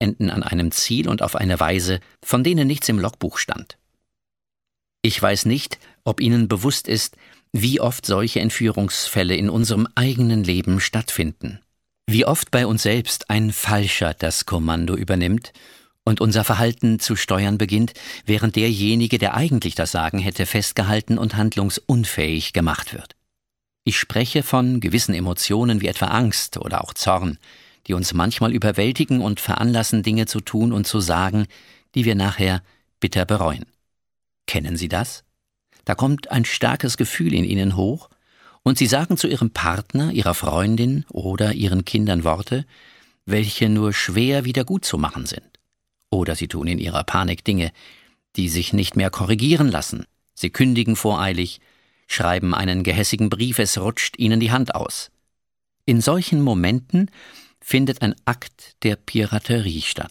enden an einem Ziel und auf eine Weise, von denen nichts im Logbuch stand. Ich weiß nicht, ob Ihnen bewusst ist, wie oft solche Entführungsfälle in unserem eigenen Leben stattfinden. Wie oft bei uns selbst ein Falscher das Kommando übernimmt und unser Verhalten zu steuern beginnt, während derjenige, der eigentlich das Sagen hätte, festgehalten und handlungsunfähig gemacht wird. Ich spreche von gewissen Emotionen wie etwa Angst oder auch Zorn, die uns manchmal überwältigen und veranlassen, Dinge zu tun und zu sagen, die wir nachher bitter bereuen. Kennen Sie das? Da kommt ein starkes Gefühl in Ihnen hoch und Sie sagen zu Ihrem Partner, Ihrer Freundin oder Ihren Kindern Worte, welche nur schwer wieder gut zu machen sind. Oder Sie tun in Ihrer Panik Dinge, die sich nicht mehr korrigieren lassen. Sie kündigen voreilig, schreiben einen gehässigen Brief, es rutscht Ihnen die Hand aus. In solchen Momenten findet ein Akt der Piraterie statt.